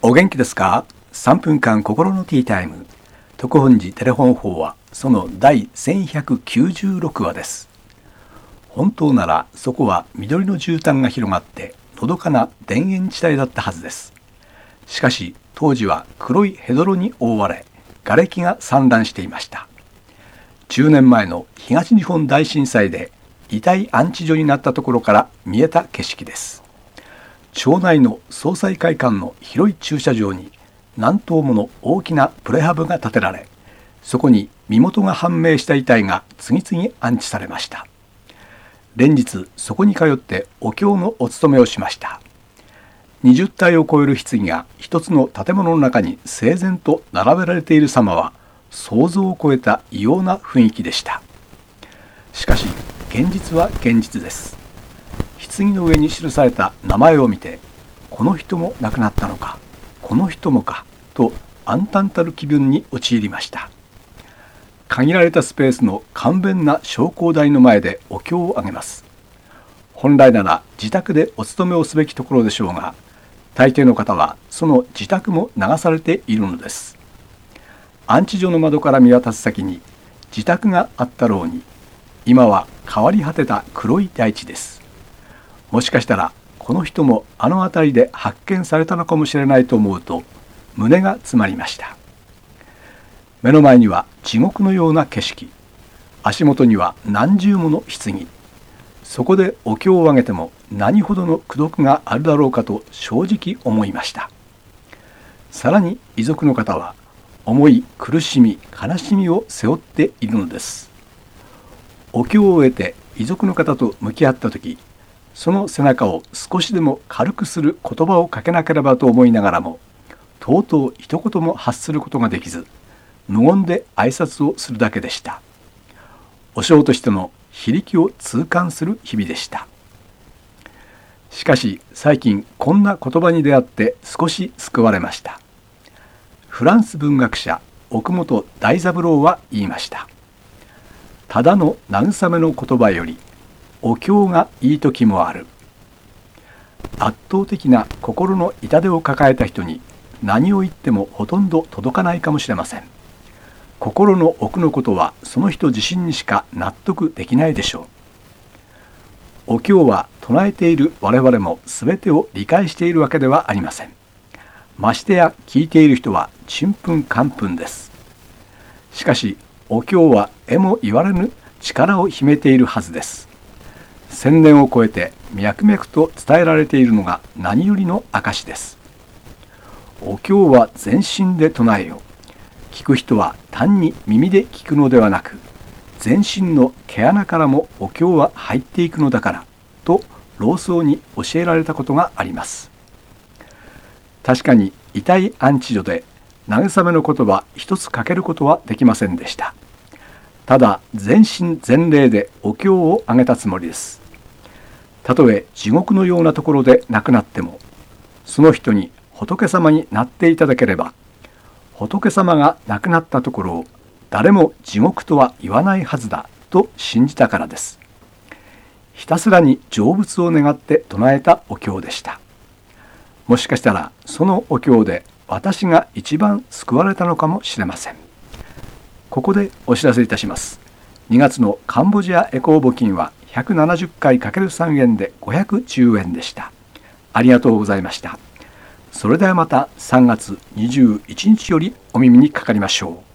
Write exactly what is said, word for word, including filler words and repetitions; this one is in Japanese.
お元気ですか？さんぷんかん心のティータイム。特本寺テレフォン法はそのだいせんひゃくきゅうじゅうろくわです。本当ならそこは緑の絨毯が広がってのどかな田園地帯だったはずです。しかし当時は黒いヘドロに覆われ、瓦礫が散乱していました。じゅうねんまえの東日本大震災で遺体安置所になったところから見えた景色です。町内の総裁会館の広い駐車場に何棟もの大きなプレハブが建てられ、そこに身元が判明した遺体が次々安置されました。連日そこに通ってお経のお勤めをしました。にじゅうたいを超える棺が一つの建物の中に整然と並べられている様は想像を超えた異様な雰囲気でした。しかし現実は現実です。棺の上に記された名前を見て、この人も亡くなったのか、この人もかと暗淡たる気分に陥りました。限られたスペースの簡便な昇降台の前でお経をあげます。本来なら自宅でお勤めをすべきところでしょうが、大抵の方はその自宅も流されているのです。安置所の窓から見渡す先に自宅があったろうに、今は変わり果てた黒い大地です。もしかしたらこの人もあの辺りで発見されたのかもしれないと思うと胸が詰まりました。目の前には地獄のような景色、足元には何重もの棺、そこでお経をあげても何ほどの功徳があるだろうかと正直思いました。さらに遺族の方は重い苦しみ悲しみを背負っているのです。お経を終えて遺族の方と向き合った時、その背中を少しでも軽くする言葉をかけなければと思いながらも、とうとう一言も発することができず、無言で挨拶をするだけでした。和尚としての非力を痛感する日々でした。しかし最近こんな言葉に出会って少し救われました。フランス文学者奥本大三郎は言いました。ただの慰めの言葉よりお経がいい時もある。圧倒的な心の痛手を抱えた人に何を言ってもほとんど届かないかもしれません。心の奥のことはその人自身にしか納得できないでしょう。お経は唱えている我々も全てを理解しているわけではありません。ましてや聞いている人はちんぷんかんぷんです。しかしお経はえも言われぬ力を秘めているはずです。千年を超えて脈々と伝えられているのが何よりの証です。お経は全身で唱えよ。聞く人は単に耳で聞くのではなく、全身の毛穴からもお経は入っていくのだからと老僧に教えられたことがあります。確かに遺体安置所で慰めの言葉一つかけることはできませんでした。ただ全身全霊でお経をあげたつもりです。たとえ地獄のようなところで亡くなっても、その人に仏様になっていただければ、仏様が亡くなったところを誰も地獄とは言わないはずだと信じたからです。ひたすらに成仏を願って唱えたお経でした。もしかしたらそのお経で私が一番救われたのかもしれません。ここでお知らせいたします。にがつのカンボジアエコー募金はひゃくななじゅっかい ×さん 円でごひゃくじゅうえんでした。ありがとうございました。それではまたさんがつにじゅういちにちよりお耳にかかりましょう。